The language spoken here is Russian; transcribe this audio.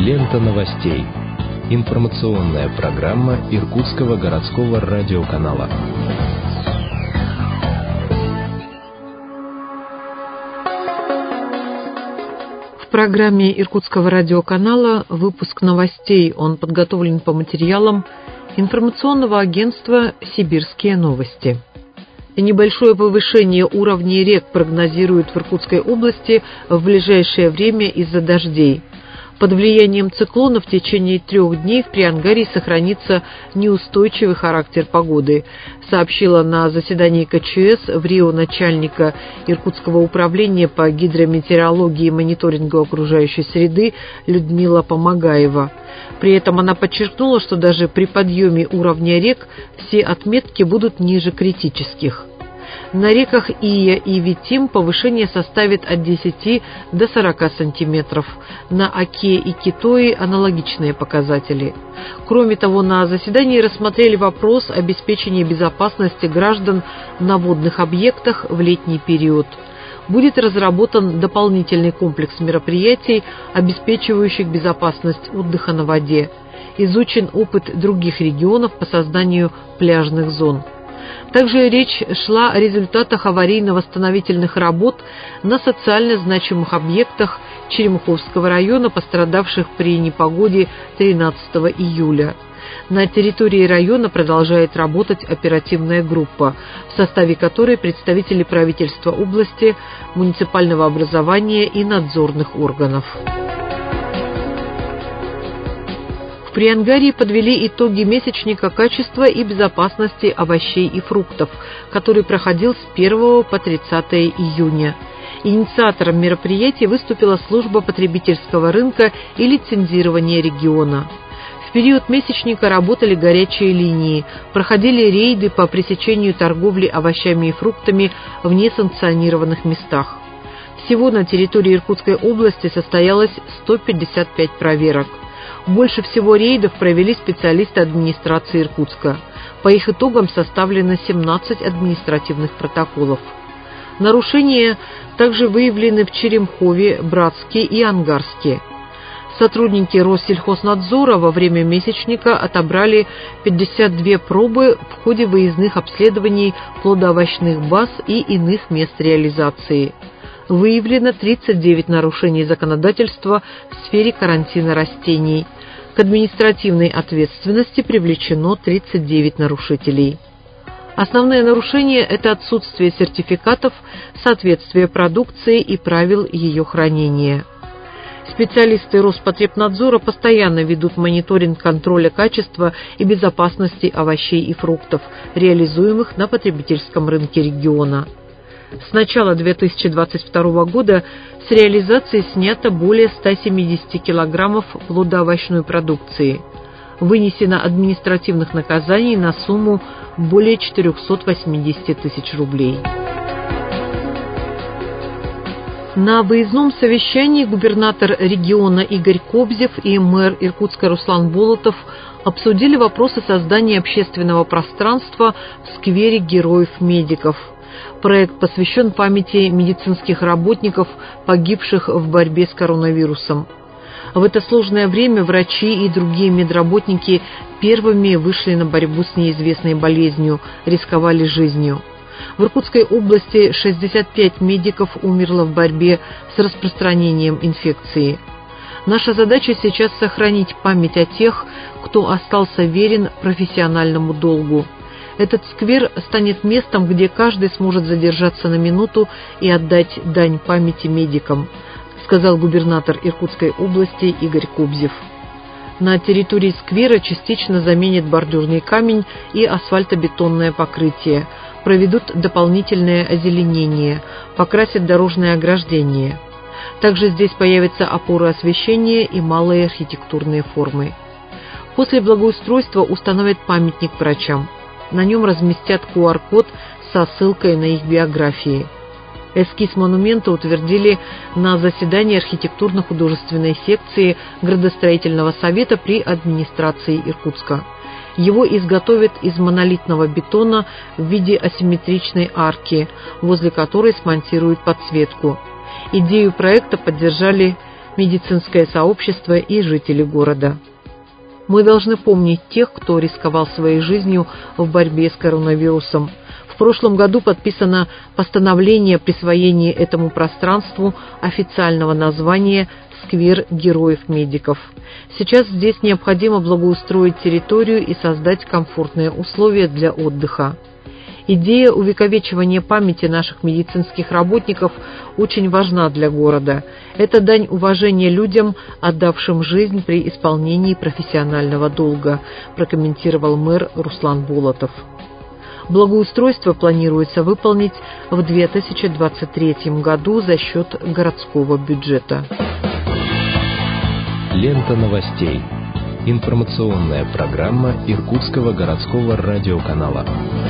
Лента новостей. Информационная программа Иркутского городского радиоканала. В программе Иркутского радиоканала выпуск новостей. Он подготовлен по материалам информационного агентства «Сибирские новости». Небольшое повышение уровней рек прогнозируют в Иркутской области в ближайшее время из-за дождей. Под влиянием циклона в течение 3 дней в Приангарии сохранится неустойчивый характер погоды, сообщила на заседании КЧС в Рио начальника Иркутского управления по гидрометеорологии и мониторингу окружающей среды Людмила Помогаева. При этом она подчеркнула, что даже при подъеме уровня рек все отметки будут ниже критических. На реках Ия и Витим повышение составит от 10 до 40 сантиметров. На Оке и Китое аналогичные показатели. Кроме того, на заседании рассмотрели вопрос обеспечения безопасности граждан на водных объектах в летний период. Будет разработан дополнительный комплекс мероприятий, обеспечивающих безопасность отдыха на воде. Изучен опыт других регионов по созданию пляжных зон. Также речь шла о результатах аварийно-восстановительных работ на социально значимых объектах Черемуховского района, пострадавших при непогоде 13 июля. На территории района продолжает работать оперативная группа, в составе которой представители правительства области, муниципального образования и надзорных органов. В Приангарии подвели итоги месячника качества и безопасности овощей и фруктов, который проходил с 1 по 30 июня. Инициатором мероприятия выступила служба потребительского рынка и лицензирования региона. В период месячника работали горячие линии, проходили рейды по пресечению торговли овощами и фруктами в несанкционированных местах. Всего на территории Иркутской области состоялось 155 проверок. Больше всего рейдов провели специалисты администрации Иркутска. По их итогам составлено 17 административных протоколов. Нарушения также выявлены в Черемхове, Братске и Ангарске. Сотрудники Россельхознадзора во время месячника отобрали 52 пробы в ходе выездных обследований плодоовощных баз и иных мест реализации. Выявлено 39 нарушений законодательства в сфере карантина растений. К административной ответственности привлечено 39 нарушителей. Основные нарушения – это отсутствие сертификатов, соответствие продукции и правил ее хранения. Специалисты Роспотребнадзора постоянно ведут мониторинг контроля качества и безопасности овощей и фруктов, реализуемых на потребительском рынке региона. С начала 2022 года с реализации снято более 170 килограммов плодоовощной продукции. Вынесено административных наказаний на сумму более 480 тысяч рублей. На выездном совещании губернатор региона Игорь Кобзев и мэр Иркутска Руслан Болотов обсудили вопросы создания общественного пространства в сквере героев-медиков. Проект посвящен памяти медицинских работников, погибших в борьбе с коронавирусом. В это сложное время врачи и другие медработники первыми вышли на борьбу с неизвестной болезнью, рисковали жизнью. В Иркутской области 65 медиков умерло в борьбе с распространением инфекции. Наша задача сейчас сохранить память о тех, кто остался верен профессиональному долгу. Этот сквер станет местом, где каждый сможет задержаться на минуту и отдать дань памяти медикам, сказал губернатор Иркутской области Игорь Кобзев. На территории сквера частично заменят бордюрный камень и асфальтобетонное покрытие, проведут дополнительное озеленение, покрасят дорожное ограждение. Также здесь появятся опоры освещения и малые архитектурные формы. После благоустройства установят памятник врачам. На нем разместят QR-код со ссылкой на их биографии. Эскиз монумента утвердили на заседании архитектурно-художественной секции градостроительного совета при администрации Иркутска. Его изготовят из монолитного бетона в виде асимметричной арки, возле которой смонтируют подсветку. Идею проекта поддержали медицинское сообщество и жители города. Мы должны помнить тех, кто рисковал своей жизнью в борьбе с коронавирусом. В прошлом году подписано постановление о присвоении этому пространству официального названия «Сквер героев-медиков». Сейчас здесь необходимо благоустроить территорию и создать комфортные условия для отдыха. Идея увековечивания памяти наших медицинских работников очень важна для города. Это дань уважения людям, отдавшим жизнь при исполнении профессионального долга, прокомментировал мэр Руслан Болотов. Благоустройство планируется выполнить в 2023 году за счет городского бюджета. Лента новостей. Информационная программа Иркутского городского радиоканала.